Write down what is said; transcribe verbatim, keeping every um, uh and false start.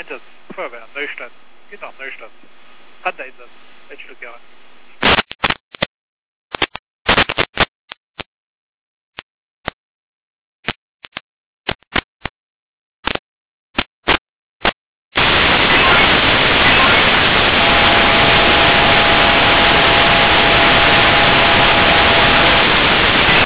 Einsatz, Feuerwehr, Neustadt. Geht nach Neustadt. Brandeinsatz. Welche Stück, ja.